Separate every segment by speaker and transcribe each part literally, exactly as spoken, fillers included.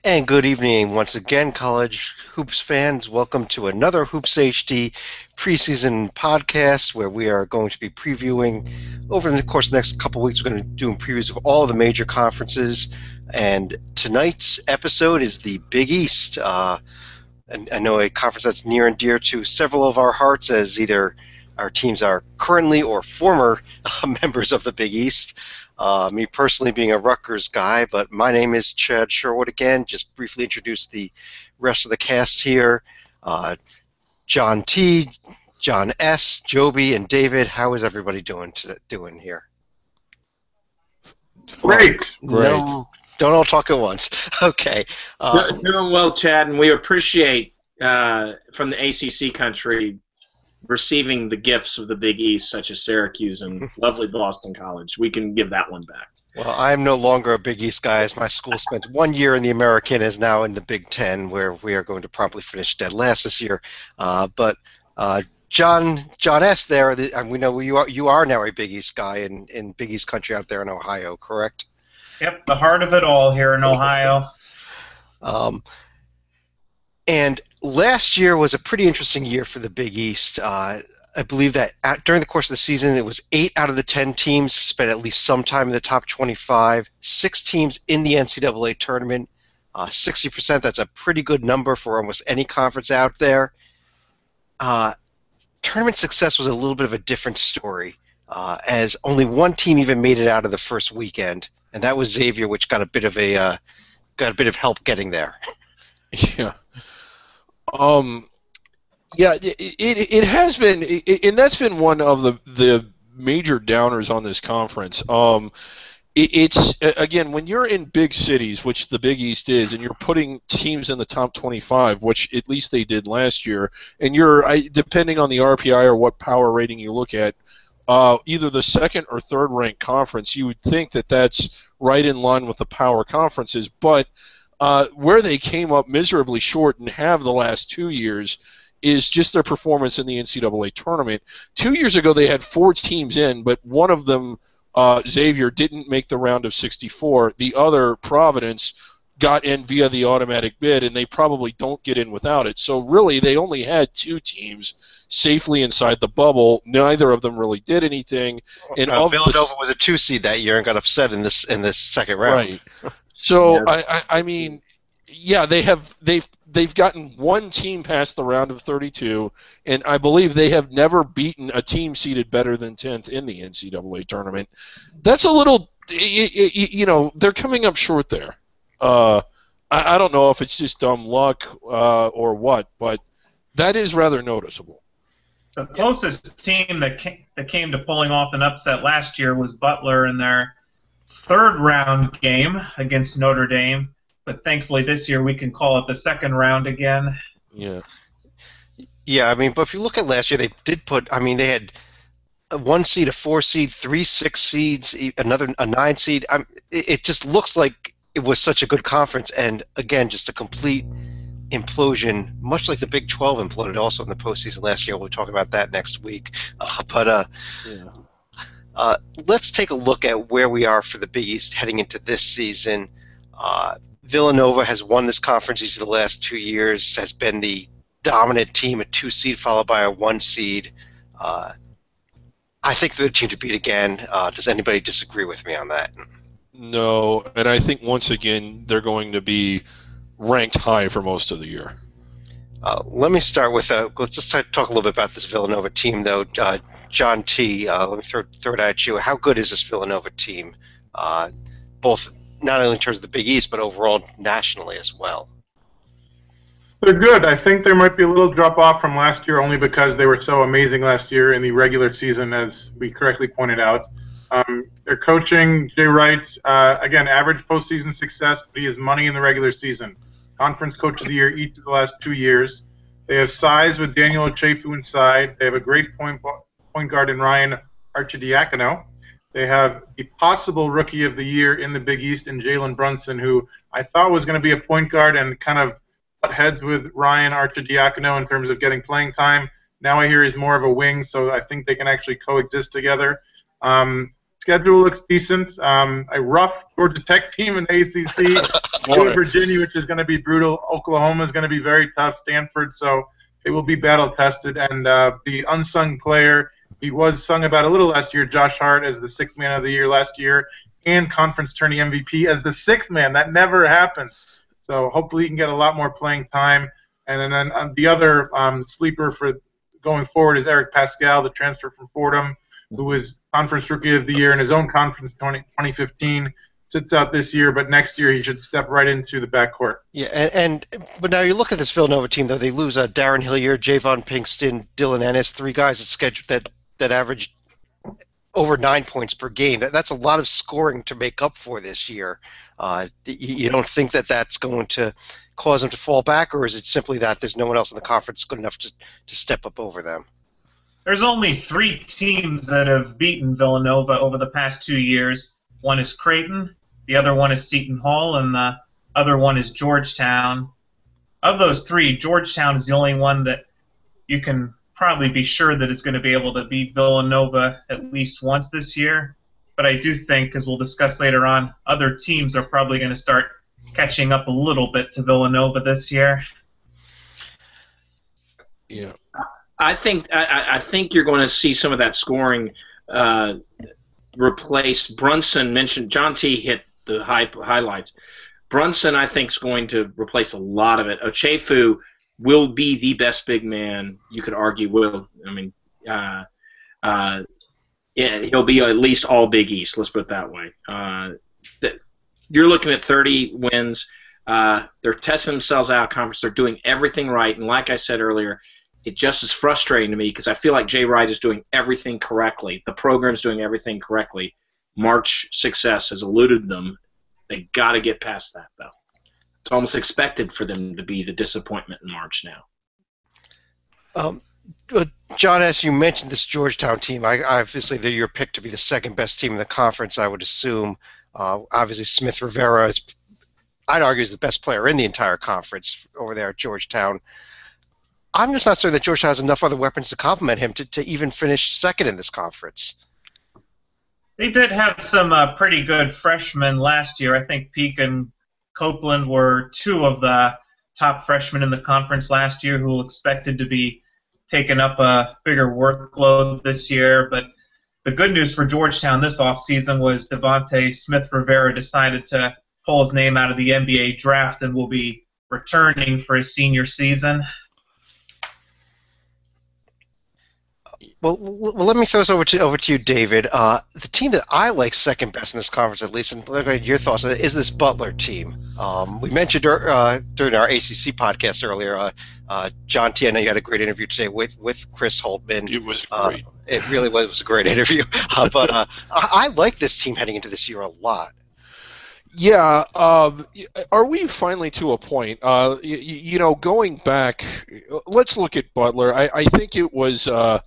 Speaker 1: And good evening once again, college hoops fans. Welcome to another Hoops H D preseason podcast where we are going to be previewing over the course of the next couple of weeks. We're going to be doing previews of all the major conferences. And tonight's episode is the Big East. Uh, and I know a conference that's near and dear to several of our hearts, as either our teams are currently or former uh, members of the Big East. Uh, me personally being a Rutgers guy, but my name is Chad Sherwood again. Just briefly introduce the rest of the cast here. Uh, John T, John S, Joby, and David. How is everybody doing to, doing here?
Speaker 2: Great.
Speaker 1: Great. No, don't all talk at once. Okay.
Speaker 3: Uh, doing well, Chad, and we appreciate uh, from the A C C country receiving the gifts of the Big East, such as Syracuse and lovely Boston College. We can give that one back.
Speaker 1: Well, I am no longer a Big East guy, as my school spent one year in the American, is now in the Big Ten, where we are going to promptly finish dead last this year. Uh, but uh, John John S. there, the, and we know you are you are now a Big East guy in, in Big East country out there in Ohio, correct?
Speaker 2: Yep, the heart of it all here in Ohio.
Speaker 1: Um, and last year was a pretty interesting year for the Big East. Uh, I believe that at, during the course of the season, it was eight out of the ten teams spent at least some time in the top twenty-five. Six teams in the N C double A tournament. Uh, sixty percent, that's a pretty good number for almost any conference out there. Uh, tournament success was a little bit of a different story, uh, as only one team even made it out of the first weekend, and that was Xavier, which got a bit of a uh, got a bit of help getting there.
Speaker 4: Yeah. Um, yeah, it, it, it has been, it, and that's been one of the, the major downers on this conference. Um, it, it's, again, when you're in big cities, which the Big East is, and you're putting teams in the top twenty-five, which at least they did last year, and you're, I, depending on the R P I or what power rating you look at, uh, either the second or third ranked conference, you would think that that's right in line with the power conferences, but Uh, where they came up miserably short and have the last two years is just their performance in the N C double A tournament. Two years ago they had four teams in, but one of them, uh, Xavier, didn't make the round of sixty-four. The other, Providence, got in via the automatic bid, and they probably don't get in without it. So really they only had two teams safely inside the bubble. Neither of them really did anything. And
Speaker 1: uh,
Speaker 4: of
Speaker 1: Villanova
Speaker 4: the,
Speaker 1: was a two seed that year and got upset in this in this second round.
Speaker 4: Right. So I, I, I mean, yeah, they have they've they've gotten one team past the round of thirty-two, and I believe they have never beaten a team seeded better than tenth in the N C double A tournament. That's a little, you know, they're coming up short there. Uh, I, I don't know if it's just dumb luck uh, or what, but that is rather noticeable.
Speaker 2: The closest team that came, that came to pulling off an upset last year was Butler in their third round game against Notre Dame, but thankfully this year we can call it the second round again.
Speaker 4: Yeah.
Speaker 1: Yeah, I mean, but if you look at last year, they did put, I mean, they had a one seed, a four seed, three six seeds, another a nine seed. I'm, it, it just looks like it was such a good conference, and again, just a complete implosion, much like the Big twelve imploded also in the postseason last year. We'll talk about that next week. Uh, but uh,
Speaker 4: Yeah.
Speaker 1: Uh, let's take a look at where we are for the Big East heading into this season. Uh, Villanova has won this conference each of the last two years, has been the dominant team, a two seed followed by a one seed. Uh, I think they're the team to beat again. Uh, does anybody disagree with me on that?
Speaker 4: No, and I think once again they're going to be ranked high for most of the year.
Speaker 1: Uh, let me start with, uh, let's just talk a little bit about this Villanova team, though. Uh, John T., uh, let me throw, throw it at you. How good is this Villanova team, uh, both not only in terms of the Big East, but overall nationally as well?
Speaker 5: They're good. I think there might be a little drop-off from last year only because they were so amazing last year in the regular season, as we correctly pointed out. Um, they're coaching Jay Wright, uh, again, average postseason success, but he has money in the regular season. Conference Coach of the Year each of the last two years. They have size with Daniel Ochefu inside. They have a great point point guard in Ryan Arcidiacono. They have the possible Rookie of the Year in the Big East in Jalen Brunson, who I thought was going to be a point guard and kind of butt heads with Ryan Arcidiacono in terms of getting playing time. Now I hear he's more of a wing, so I think they can actually coexist together. Um, schedule looks decent. Um, a rough Georgia Tech team in the A C C. Virginia, which is going to be brutal. Oklahoma is going to be very tough. Stanford, so it will be battle tested. And uh, the unsung player, he was sung about a little last year. Josh Hart as the sixth man of the year last year, and conference tourney M V P as the sixth man. That never happens. So hopefully he can get a lot more playing time. And then um, the other um, sleeper for going forward is Eric Pascal, the transfer from Fordham, who was Conference Rookie of the Year in his own conference twenty fifteen. Sits out this year, but next year he should step right into the backcourt.
Speaker 1: Yeah, and, and but now you look at this Villanova team, though. They lose uh, Darren Hilliard, Javon Pinkston, Dylan Ennis, three guys that scheduled that that averaged over nine points per game. That, that's a lot of scoring to make up for this year. Uh, you, you don't think that that's going to cause them to fall back, or is it simply that there's no one else in the conference good enough to, to step up over them?
Speaker 2: There's only three teams that have beaten Villanova over the past two years. One is Creighton, the other one is Seton Hall, and the other one is Georgetown. Of those three, Georgetown is the only one that you can probably be sure that is going to be able to beat Villanova at least once this year. But I do think, as we'll discuss later on, other teams are probably going to start catching up a little bit to Villanova this year.
Speaker 4: Yeah.
Speaker 3: I think I, I think you're going to see some of that scoring uh, replaced. Brunson mentioned John T. hit the high, highlights. Brunson, I think, is going to replace a lot of it. Ochefu will be the best big man. You could argue will. I mean, uh, uh, yeah, he'll be at least all Big East. Let's put it that way. Uh, that, you're looking at thirty wins. Uh, they're testing themselves out of conference. They're doing everything right. And like I said earlier, it just is frustrating to me because I feel like Jay Wright is doing everything correctly. The program's doing everything correctly. March success has eluded them. They got to get past that, though. It's almost expected for them to be the disappointment in March now.
Speaker 1: Um, uh, John, as you mentioned this Georgetown team, I, obviously they're your pick to be the second best team in the conference, I would assume. Uh, obviously, Smith Rivera is, I'd argue, is the best player in the entire conference over there at Georgetown. I'm just not certain that Georgetown has enough other weapons to complement him to, to even finish second in this conference.
Speaker 2: They did have some uh, pretty good freshmen last year. I think Peak and Copeland were two of the top freshmen in the conference last year who expected to be taking up a bigger workload this year. But the good news for Georgetown this offseason was Devontae Smith-Rivera decided to pull his name out of the N B A draft and will be returning for his senior season.
Speaker 1: Well, well, let me throw this over to over to you, David. Uh, the team that I like second best in this conference, at least, and look at your thoughts on it, is this Butler team. Um, we mentioned uh, during our A C C podcast earlier, uh, uh, John T. I know you had a great interview today with, with Chris Holtman.
Speaker 4: It was great.
Speaker 1: Uh, it really was, it was a great interview. Uh, but uh, I, I like this team heading into this year a lot.
Speaker 4: Yeah, um, are we finally to a point? Uh, you, you know, going back, let's look at Butler. I, I think it was uh,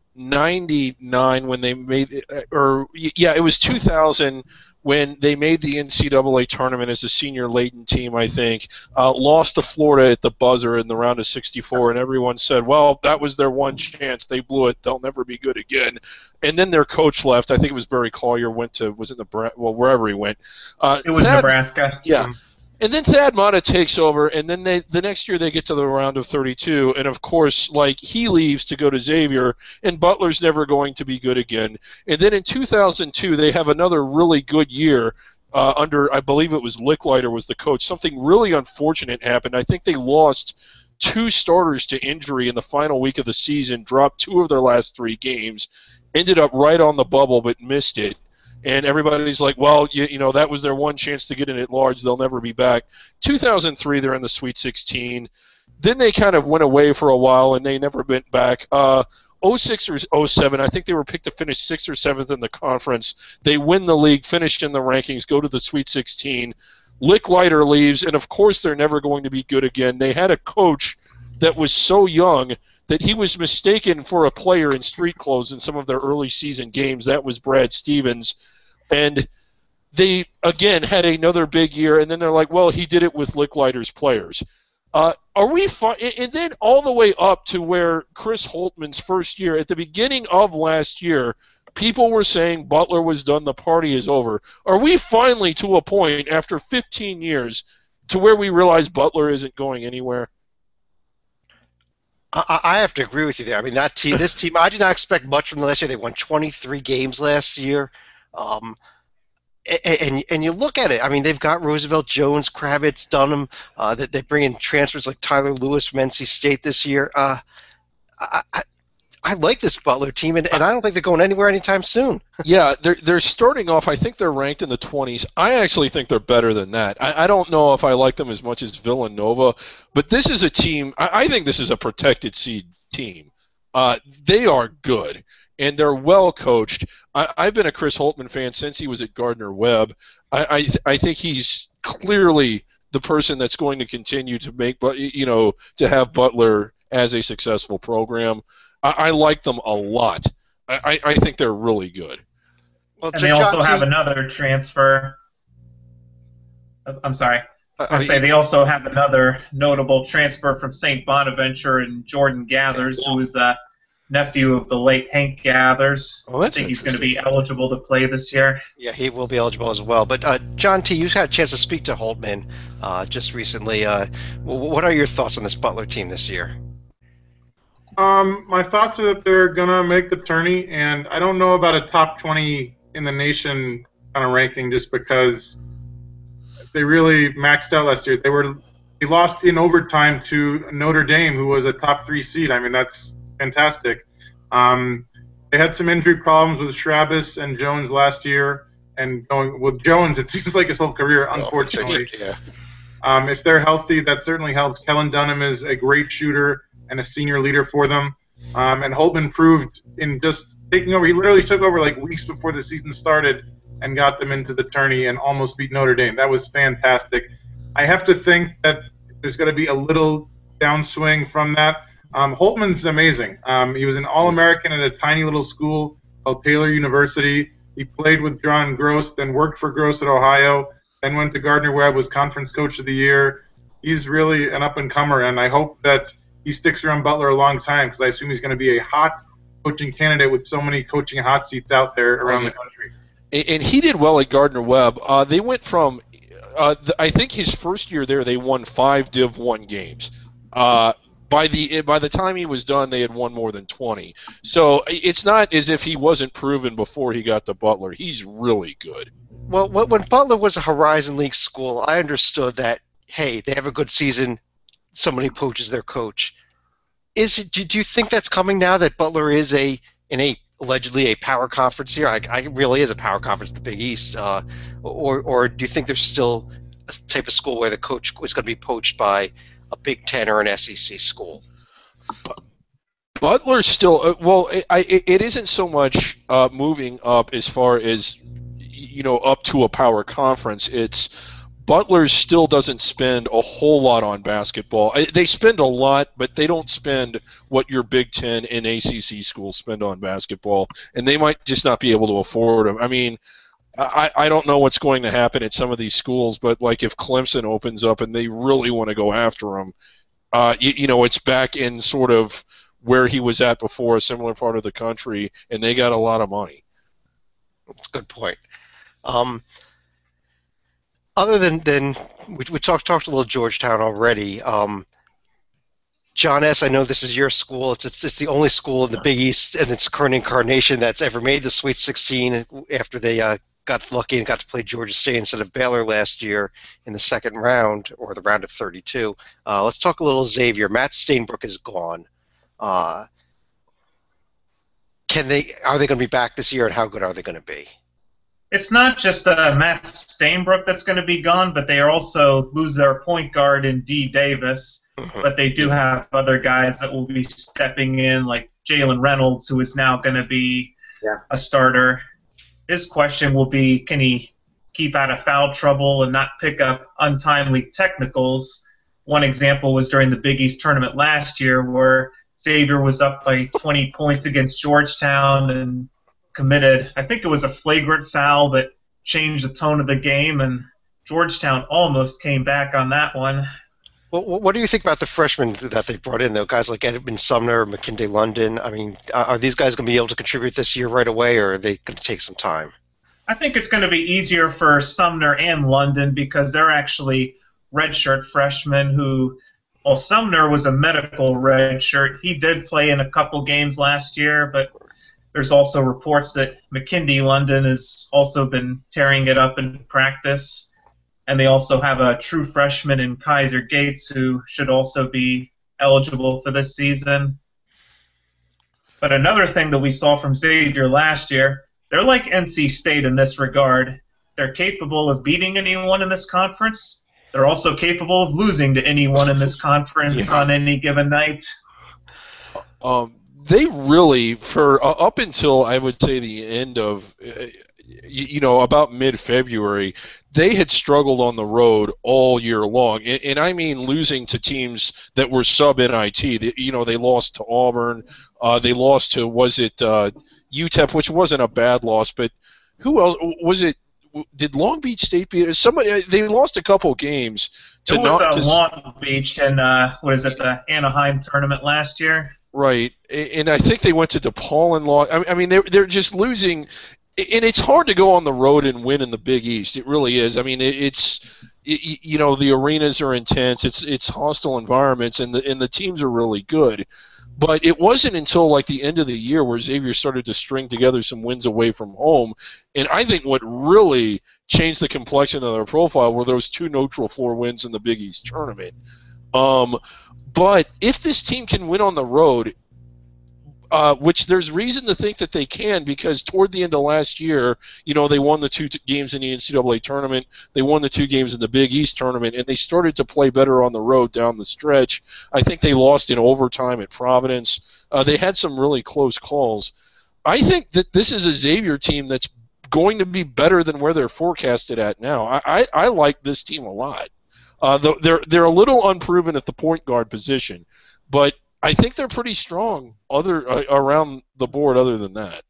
Speaker 4: ninety-nine when they made it, or yeah, it was two thousand when they made the N C double A tournament as a senior Layton team, I think, uh, lost to Florida at the buzzer in the round of sixty-four, and everyone said, well, that was their one chance. They blew it. They'll never be good again. And then their coach left. I think it was Barry Collier, went to, was it Nebraska? Well, wherever he went. Uh,
Speaker 2: it was
Speaker 4: Thad,
Speaker 2: Nebraska.
Speaker 4: Yeah. Mm-hmm. And then Thad Matta takes over, and then they the next year they get to the round of thirty-two, and of course, like, he leaves to go to Xavier, and Butler's never going to be good again. And then in two thousand two, they have another really good year uh, under, I believe it was Licklider was the coach. Something really unfortunate happened. I think they lost two starters to injury in the final week of the season, dropped two of their last three games, ended up right on the bubble but missed it. And everybody's like, well, you, you know, that was their one chance to get in at large. They'll never be back. two thousand three, they're in the Sweet sixteen. Then they kind of went away for a while, and they never went back. Uh, oh six or oh seven, I think they were picked to finish sixth or seventh in the conference. They win the league, finished in the rankings, go to the Sweet sixteen. Licklider leaves, and of course they're never going to be good again. They had a coach that was so young that he was mistaken for a player in street clothes in some of their early season games. That was Brad Stevens. And they, again, had another big year, and then they're like, well, he did it with Licklider's players. Uh, are we fi- and then all the way up to where Chris Holtman's first year, at the beginning of last year, people were saying Butler was done, the party is over. Are we finally to a point after fifteen years to where we realize Butler isn't going anywhere?
Speaker 1: I, I have to agree with you there. I mean, that team, this team, I did not expect much from them last year. They won twenty-three games last year. Um, and, and and you look at it, I mean, they've got Roosevelt, Jones, Kravitz, Dunham. Uh, that they bring in transfers like Tyler Lewis from N C State this year. Uh, I, I, I like this Butler team, and, and I don't think they're going anywhere anytime soon.
Speaker 4: Yeah, they're they're starting off. I think they're ranked in the twenties. I actually think they're better than that. I, I don't know if I like them as much as Villanova, but this is a team. I, I think this is a protected seed team. Uh, they are good, and they're well coached. I, I've been a Chris Holtmann fan since he was at Gardner Webb. I I, th- I think he's clearly the person that's going to continue to make, you know, to have Butler as a successful program. I, I like them a lot. I, I think they're really good.
Speaker 2: Well, and they John also T- have another transfer. I'm sorry. I was going to say they also have another notable transfer from Saint Bonaventure and Jordan Gathers, who is the nephew of the late Hank Gathers.
Speaker 4: Oh, that's
Speaker 2: I think he's going to be eligible to play this year.
Speaker 1: Yeah, he will be eligible as well. But uh, John T., you've had a chance to speak to Holtmann uh, just recently. Uh, what are your thoughts on this Butler team this year?
Speaker 5: Um, my thoughts are that they're gonna make the tourney, and I don't know about a top twenty in the nation kind of ranking, just because they really maxed out last year. They were they lost in overtime to Notre Dame, who was a top three seed. I mean, that's fantastic. Um, they had some injury problems with Schrabis and Jones last year, and going with Jones, it seems like his whole career, unfortunately.
Speaker 4: Oh, yeah.
Speaker 5: Um, if they're healthy, that certainly helps. Kellen Dunham is a great shooter and a senior leader for them. Um, and Holtmann proved in just taking over. He literally took over like weeks before the season started and got them into the tourney and almost beat Notre Dame. That was fantastic. I have to think that there's going to be a little downswing from that. Um, Holtmann's amazing. Um, he was an All-American at a tiny little school called Taylor University. He played with John Gross, then worked for Gross at Ohio, then went to Gardner Webb, was Conference Coach of the Year. He's really an up-and-comer, and I hope that he sticks around Butler a long time, because I assume he's going to be a hot coaching candidate with so many coaching hot seats out there around the country.
Speaker 4: And he did well at Gardner Webb. Uh, they went from, uh, the, I think his first year there, they won five Div one games. Uh, by the by the time he was done, they had won more than twenty. So it's not as if he wasn't proven before he got to Butler. He's really good.
Speaker 1: Well, when Butler was a Horizon League school, I understood that, hey, they have a good season, somebody poaches their coach. Is it? Do you think that's coming now that Butler is a in a allegedly a power conference here? I, I really is a power conference, the Big East, uh, or or do you think there's still a type of school where the coach is going to be poached by a Big Ten or an S E C school?
Speaker 4: Butler's still uh, well. It, I, it isn't so much uh, moving up as far as you know up to a power conference. It's Butler still doesn't spend a whole lot on basketball. They spend a lot, but they don't spend what your Big Ten and A C C schools spend on basketball, and they might just not be able to afford them. I mean, I, I don't know what's going to happen at some of these schools, but like if Clemson opens up and they really want to go after them, uh, you, you know, it's back in sort of where he was at before, a similar part of the country, and they got a lot of money.
Speaker 1: That's a good point. Um, Other than, than we, we talked talked a little Georgetown already. Um, John S., I know this is your school. It's, it's it's the only school in the Big East and its current incarnation that's ever made the Sweet sixteen after they uh, got lucky and got to play Georgia State instead of Baylor last year in the second round, or the round of thirty-two. Uh, let's talk a little Xavier. Matt Stainbrook is gone. Uh, can they? Are they going to be back this year, and how good are they going to be?
Speaker 2: It's not just uh, Matt Stainbrook that's going to be gone, but they also lose their point guard in D. Davis. Mm-hmm. But they do have other guys that will be stepping in, like Jalen Reynolds, who is now going to be yeah. a starter. His question will be, can he keep out of foul trouble and not pick up untimely technicals? One example was during the Big East tournament last year, where Xavier was up by twenty points against Georgetown and committed, I think it was a flagrant foul that changed the tone of the game, and Georgetown almost came back on that one.
Speaker 1: Well, what do you think about the freshmen that they brought in, though? Guys like Edmund Sumner, McKinday London. I mean, are these guys going to be able to contribute this year right away, or are they going to take some time?
Speaker 2: I think it's going to be easier for Sumner and London because they're actually redshirt freshmen who, well, Sumner was a medical redshirt. He did play in a couple games last year, but there's also reports that McKinday London has also been tearing it up in practice. And they also have a true freshman in Kaiser Gates who should also be eligible for this season. But another thing that we saw from Xavier last year, they're like N C State in this regard. They're capable of beating anyone in this conference. They're also capable of losing to anyone in this conference yeah. on any given night.
Speaker 4: Um, they really, for uh, up until I would say the end of, uh, you, you know, about mid-February, they had struggled on the road all year long, and, and I mean losing to teams that were sub-N I T. They, you know, they lost to Auburn. Uh, they lost to, was it uh, U T E P, which wasn't a bad loss, but who else? Was it, did Long Beach State beat somebody? They lost a couple games. To
Speaker 2: it was
Speaker 4: not,
Speaker 2: uh,
Speaker 4: to,
Speaker 2: Long Beach and, uh, what is it, the Anaheim tournament last year?
Speaker 4: Right, and I think they went to DePaul and lost. I mean, they're, they're just losing. And it's hard to go on the road and win in the Big East. It really is. I mean, it, it's it, you know the arenas are intense. It's it's hostile environments, and the and the teams are really good. But it wasn't until like the end of the year where Xavier started to string together some wins away from home. And I think what really changed the complexion of their profile were those two neutral floor wins in the Big East tournament. Um, but if this team can win on the road, Uh, which there's reason to think that they can, because toward the end of last year, you know, they won the two t- games in the N C double A tournament, they won the two games in the Big East tournament, and they started to play better on the road down the stretch. I think they lost in overtime at Providence. Uh, they had some really close calls. I think that this is a Xavier team that's going to be better than where they're forecasted at now. I, I, I like this team a lot. Uh, they're they're a little unproven at the point guard position, but I think they're pretty strong other uh, around the board other than that.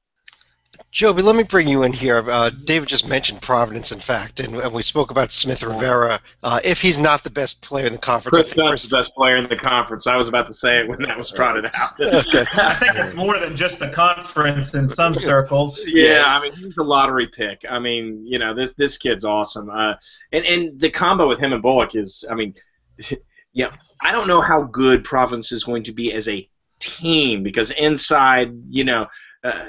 Speaker 1: Joby, let me bring you in here. Uh, David just mentioned Providence, in fact, and, and we spoke about Smith Rivera. Uh, if he's not the best player in the conference,
Speaker 3: Chris
Speaker 1: I think
Speaker 3: Dunn's the best player in the conference. I was about to say it when that was trotted out.
Speaker 1: Okay.
Speaker 2: I think it's more than just the conference in some circles.
Speaker 3: Yeah, I mean, he's a lottery pick. I mean, you know, this this kid's awesome. Uh, and, and the combo with him and Bullock is, I mean, yeah, I don't know how good Providence is going to be as a team, because inside, you know, uh,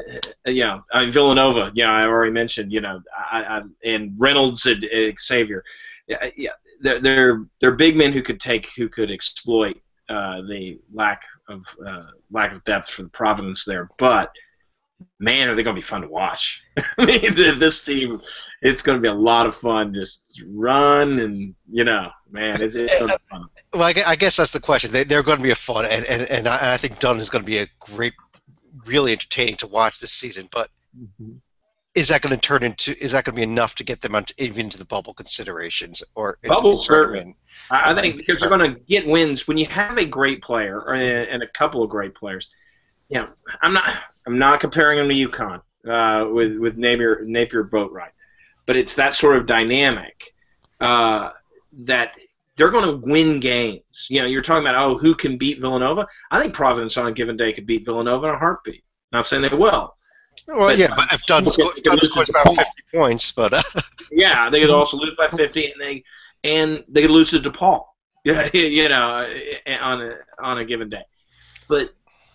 Speaker 3: yeah, I mean, Villanova, yeah, I already mentioned, you know, I, I, and Reynolds and, and Xavier, yeah, yeah, they're, they're they're big men who could take, who could exploit uh, the lack of uh, lack of depth for the Providence there, but man, are they going to be fun to watch. I mean, this team, it's going to be a lot of fun. Just run and, you know, man, it's, it's going to be fun.
Speaker 1: Well, I guess that's the question. They, they're going to be a fun, and, and, and I think Dunn is going to be a great, really entertaining to watch this season. But mm-hmm. is that going to turn into, is that going to be enough to get them on, even into the bubble considerations? Or
Speaker 3: Bubble, certainly. I think because they're going to get wins. When you have a great player or, and a couple of great players, you know, I'm not I'm not comparing them to UConn uh, with with Napier Napier Boatwright, but it's that sort of dynamic uh, that they're going to win games. You know, you're talking about oh, who can beat Villanova? I think Providence on a given day could beat Villanova in a heartbeat. Not saying they will.
Speaker 1: Well, but, yeah, but if Dunn scores about fifty points, but uh.
Speaker 3: yeah, they could also lose by fifty, and they and they could lose to DePaul. Yeah, you know, on a on a given day, but.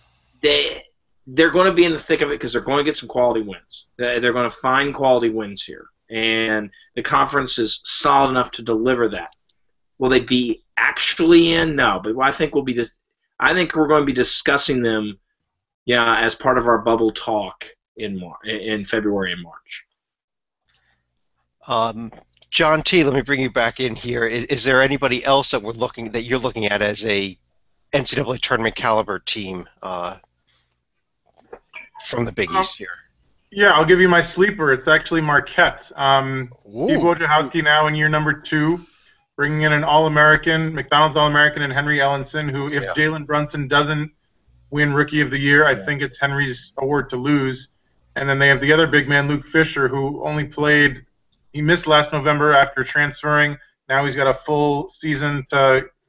Speaker 3: They, they're going to be in the thick of it because they're going to get some quality wins. They're going to find quality wins here. And the conference is solid enough to deliver that. Will they be actually in? No. But I think we'll be dis- I think we're going to be discussing them yeah, as part of our bubble talk in Mar- in February and March.
Speaker 1: Um, John T., let me bring you back in here. Is, is there anybody else that we're looking that you're looking at as a N C double A tournament caliber team uh, from the Big East here?
Speaker 5: Yeah, I'll give you my sleeper. It's actually Marquette. Um, Steve Wojciechowski now in year number two, bringing in an All-American, McDonald's All-American, and Henry Ellenson, who, if yeah. Jalen Brunson doesn't win Rookie of the Year, I yeah. think it's Henry's award to lose. And then they have the other big man, Luke Fisher, who only played – he missed last November after transferring. Now he's got a full season to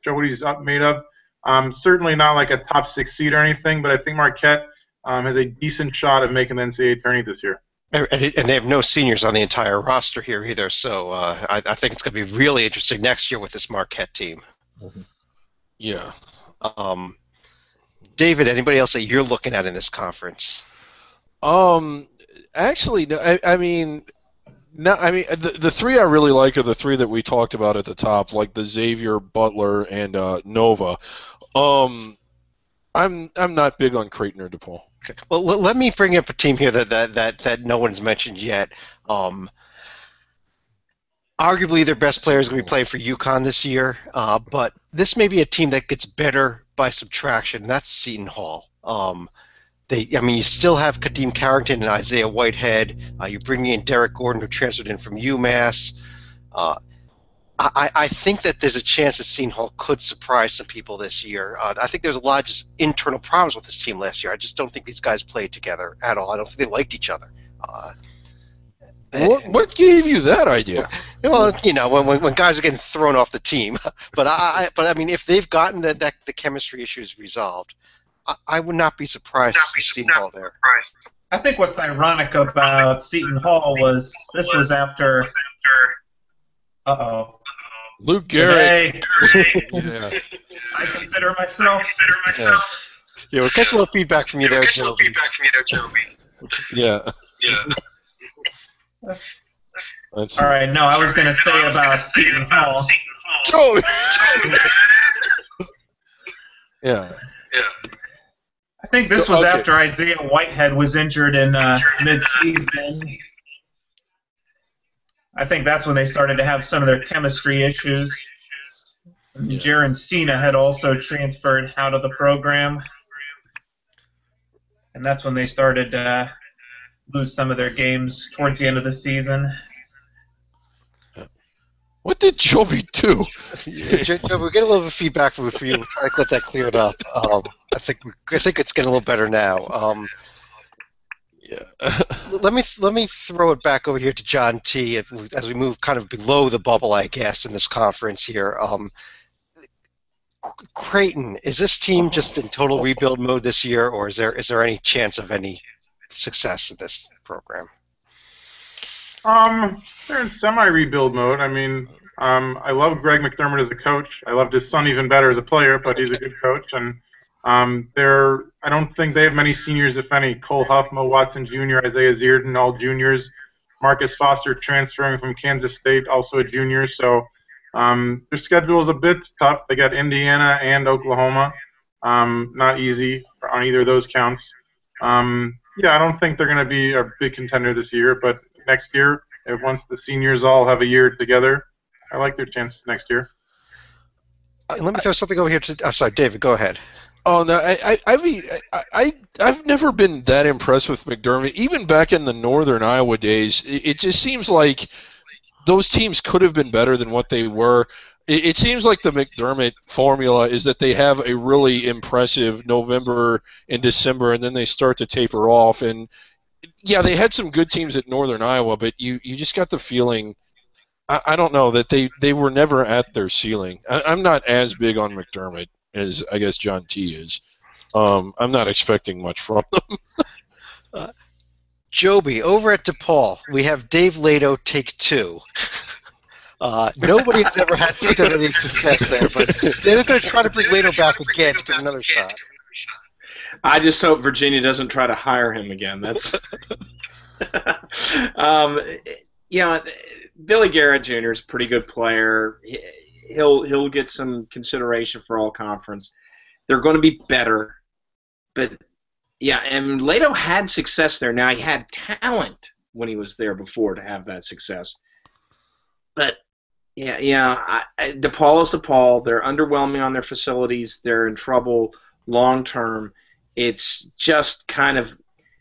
Speaker 5: Jody's up made of. Um, certainly not like a top six seed or anything, but I think Marquette um, has a decent shot of making the N C double A tourney this year.
Speaker 1: And and they have no seniors on the entire roster here either, so uh, I, I think it's going to be really interesting next year with this Marquette team.
Speaker 4: Yeah.
Speaker 1: Um, David, anybody else that you're looking at in this conference?
Speaker 4: Um, actually, no. I, I mean, no. I mean, the the three I really like are the three that we talked about at the top, like the Xavier, Butler, and uh, Nova. Um, I'm I'm not big on Creighton or DePaul.
Speaker 1: Okay. Well, l- let me bring up a team here that that that, that no one's mentioned yet. Um, arguably, their best player is going to be playing for UConn this year, uh, but this may be a team that gets better by subtraction. That's Seton Hall. Um, they, I mean, you still have Kadeem Carrington and Isaiah Whitehead. Uh, you're bringing in Derek Gordon, who transferred in from UMass. Uh, I, I think that there's a chance that Seton Hall could surprise some people this year. Uh, I think there's a lot of just internal problems with this team last year. I just don't think these guys played together at all. I don't think they liked each other. Uh,
Speaker 4: What what gave you that idea?
Speaker 1: Well, you know, when, when when guys are getting thrown off the team, but I, but I mean, if they've gotten the the, the chemistry issues resolved, I, I would not be surprised to see Seton Hall there.
Speaker 2: I think what's ironic about Seton Hall was this was after. Uh oh.
Speaker 4: Luke Garrett.
Speaker 2: Today,
Speaker 4: Yeah.
Speaker 2: I consider myself.
Speaker 1: Yeah, yeah we'll catch a little feedback from you there, Joe.
Speaker 4: Yeah. Let's
Speaker 2: All right, no, I was going to say about Seton Hall.
Speaker 4: Joe. Yeah.
Speaker 2: I think this
Speaker 4: So,
Speaker 2: was
Speaker 4: okay.
Speaker 2: after Isaiah Whitehead was injured in uh, mid-season. I think that's when they started to have some of their chemistry issues.
Speaker 4: Yeah.
Speaker 2: Jaron Cena had also transferred out of the program. And that's when they started to uh, lose some of their games towards the end of the season.
Speaker 4: What did Joby do?
Speaker 1: Yeah, Joe, Joe, we're getting a little bit of feedback from you. We'll try to get that cleared up. Um, I think we, I think it's getting a little better now. Um,
Speaker 4: Yeah.
Speaker 1: let me let me throw it back over here to John T. If we- As we move kind of below the bubble, I guess, in this conference here. Um, Creighton, is this team just in total rebuild mode this year, or is there is there any chance of any success in this program?
Speaker 5: Um, they're in semi-rebuild mode. I mean, um, I love Greg McDermott as a coach. I loved his son even better as a player, but he's a good coach. And um, they're I don't think they have many seniors, if any. Cole Huff, Mo Watson Junior, Isaiah Zierden, all juniors. Marcus Foster transferring from Kansas State, also a junior. So um, their schedule is a bit tough. They got Indiana and Oklahoma. Um, not easy on either of those counts. Um, yeah, I don't think they're going to be a big contender this year, but next year, if once the seniors all have a year together, I like their chances next year.
Speaker 1: Uh, let me throw something over here to. I'm sorry, David. Go ahead.
Speaker 4: Oh no, I, I, I mean, I, I, I've never been that impressed with McDermott. Even back in the Northern Iowa days, it, it just seems like those teams could have been better than what they were. It, it seems like the McDermott formula is that they have a really impressive November and December, and then they start to taper off. And yeah, they had some good teams at Northern Iowa, but you, you just got the feeling. I, I don't know that they, they were never at their ceiling. I, I'm not as big on McDermott as I guess John T is. Um, I'm not expecting much from them.
Speaker 1: uh, Joby, over at DePaul, we have Dave Lato take two. Uh, nobody has ever had such any success there, but they're going to try to bring Lato back again to give another shot.
Speaker 3: I just hope Virginia doesn't try to hire him again. That's um, yeah. Billy Garrett Junior is a pretty good player. He'll he'll get some consideration for all conference. They're going to be better, but yeah. And Lato had success there. Now he had talent when he was there before to have that success, but yeah, yeah. I, I, DePaul is DePaul. They're underwhelming on their facilities. They're in trouble long term. It's just kind of,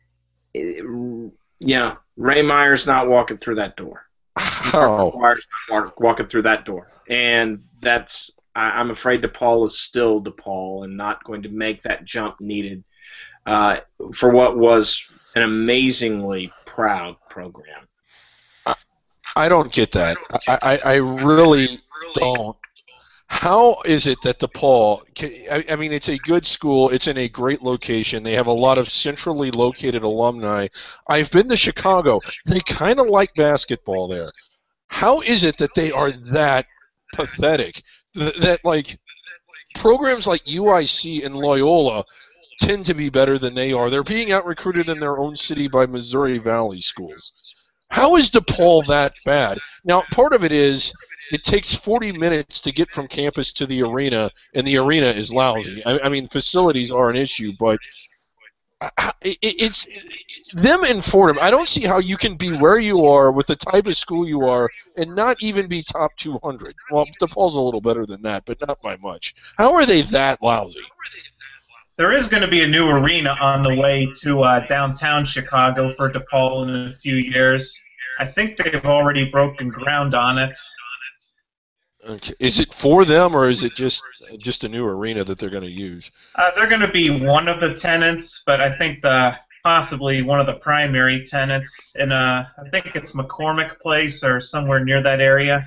Speaker 3: yeah, Ray Meyer's not walking through that door.
Speaker 4: How?
Speaker 3: Meyer's not walking through that door. And that's, I, I'm afraid DePaul is still DePaul and not going to make that jump needed uh, for what was an amazingly proud program.
Speaker 4: I don't get that. I, I, I really don't. How is it that DePaul, I, I mean, it's a good school. It's in a great location. They have a lot of centrally located alumni. I've been to Chicago. They kind of like basketball there. How is it that they are that pathetic? That, that, like, programs like U I C and Loyola tend to be better than they are. They're being out-recruited in their own city by Missouri Valley schools. How is DePaul that bad? Now, part of it is it takes forty minutes to get from campus to the arena, and the arena is lousy. I, I mean, facilities are an issue, but it, it's them in Fordham. I don't see how you can be where you are with the type of school you are and not even be top two hundred. Well, DePaul's a little better than that, but not by much. How are they that lousy?
Speaker 2: There is going to be a new arena on the way to uh, downtown Chicago for DePaul in a few years. I think they've already broken ground on it.
Speaker 4: Okay. Is it for them, or is it just just a new arena that they're going to use?
Speaker 2: Uh, they're going to be one of the tenants, but I think the possibly one of the primary tenants in a, I think it's McCormick Place or somewhere near that area.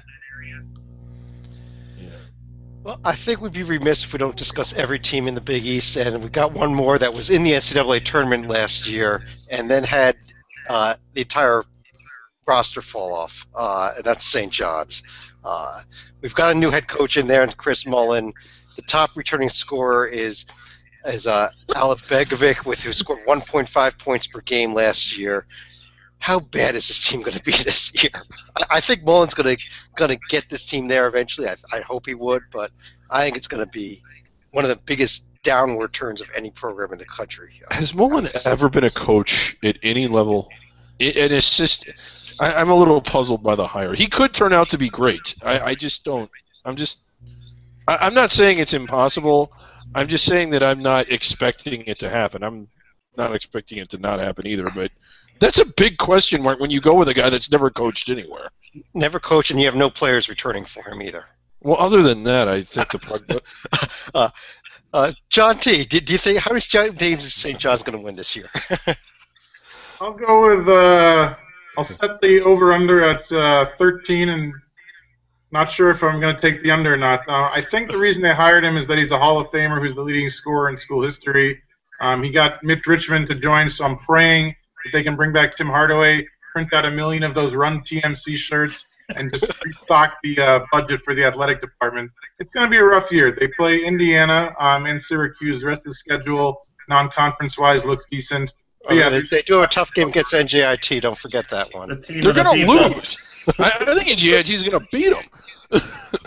Speaker 1: Well, I think we'd be remiss if we don't discuss every team in the Big East, and we got one more that was in the N C double A tournament last year and then had uh, the entire roster fall off, uh, and that's Saint John's. Uh, we've got a new head coach in there, and Chris Mullen. The top returning scorer is is uh, Alec Begovic, with who scored one point five points per game last year. How bad is this team going to be this year? I, I think Mullen's going to going to get this team there eventually. I, I hope he would, but I think it's going to be one of the biggest downward turns of any program in the country.
Speaker 4: Has Mullen ever been a coach at any level? An assistant? I, I'm a little puzzled by the hire. He could turn out to be great. I, I just don't. I'm just. I, I'm not saying it's impossible. I'm just saying that I'm not expecting it to happen. I'm not expecting it to not happen either. But that's a big question mark when you go with a guy that's never coached anywhere.
Speaker 1: Never coached, and you have no players returning for him either.
Speaker 4: Well, other than that, I think the.
Speaker 1: uh, uh, John T. Do, do you think how many games is Saint John's going to win this year?
Speaker 5: I'll go with. Uh, I'll set the over/under at uh, thirteen, and not sure if I'm going to take the under or not. Uh, I think the reason they hired him is that he's a Hall of Famer who's the leading scorer in school history. Um, he got Mitch Richmond to join, so I'm praying that they can bring back Tim Hardaway, print out a million of those Run T M C shirts, and just restock the uh, budget for the athletic department. It's going to be a rough year. They play Indiana um, and Syracuse. The rest of the schedule, non-conference-wise, looks decent.
Speaker 1: Oh, yeah, they, they do have a tough game against N J I T. Don't forget that one.
Speaker 2: The team
Speaker 4: They're
Speaker 2: of the
Speaker 4: going to
Speaker 2: people.
Speaker 4: lose. I, I don't think N J I T is going to beat them.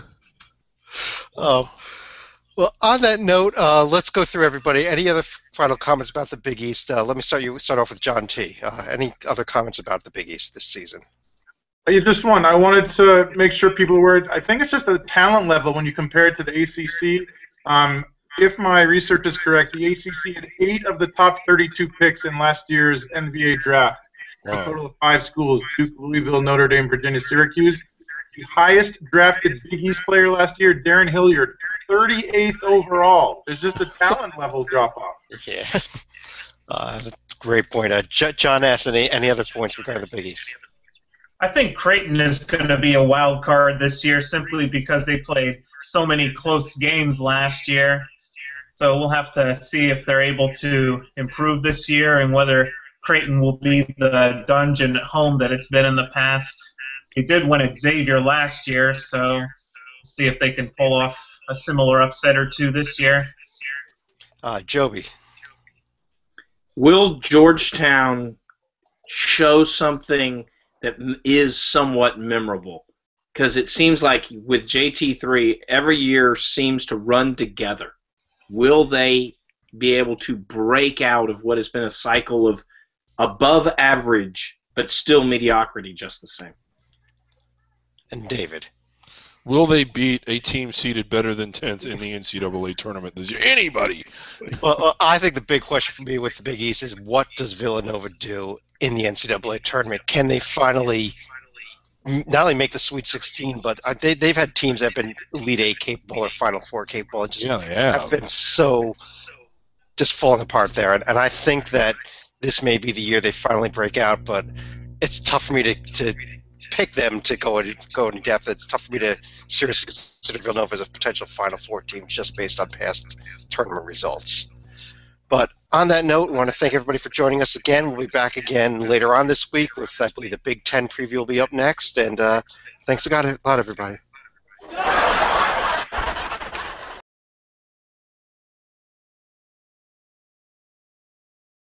Speaker 1: uh, well, on that note, uh, let's go through everybody. Any other final comments about the Big East? Uh, let me start you start off with John T. Uh, any other comments about the Big East this season?
Speaker 5: You just won. I wanted to make sure people were. I think it's just the talent level when you compare it to the A C C. Um, if my research is correct, the A C C had eight of the top thirty-two picks in last year's N B A draft.
Speaker 4: Wow.
Speaker 5: A total of five schools: Duke, Louisville, Notre Dame, Virginia, Syracuse. The highest drafted Big East player last year, Darren Hilliard, thirty-eighth overall. There's just a talent level drop off.
Speaker 1: Yeah, uh, that's a great point. Uh, J- John S. Any any other points regarding the Big East?
Speaker 2: I think Creighton is going to be a wild card this year simply because they played so many close games last year. So we'll have to see if they're able to improve this year and whether Creighton will be the dungeon at home that it's been in the past. They did win at Xavier last year, so we'll see if they can pull off a similar upset or two this year.
Speaker 1: Uh, Joby.
Speaker 3: Will Georgetown show something that is somewhat memorable? Because it seems like with J T three, every year seems to run together. Will they be able to break out of what has been a cycle of above average but still mediocrity just the same?
Speaker 1: And David.
Speaker 4: Will they beat a team seeded better than tenth in the N C double A tournament this year? Anybody?
Speaker 1: Well, well, I think the big question for me with the Big East is what does Villanova do in the N C double A tournament? Can they finally not only make the Sweet sixteen, but they, they've had teams that have been Elite Eight capable or Final Four capable and just
Speaker 4: Yeah, they have.
Speaker 1: have been so just falling apart there. And, and I think that this may be the year they finally break out, but it's tough for me to, to pick them to go in, go in depth. It's tough for me to seriously consider Villanova as a potential Final Four team just based on past tournament results. But on that note, I want to thank everybody for joining us again. We'll be back again later on this week with, I believe, the Big Ten preview will be up next. And uh, thanks a lot, everybody.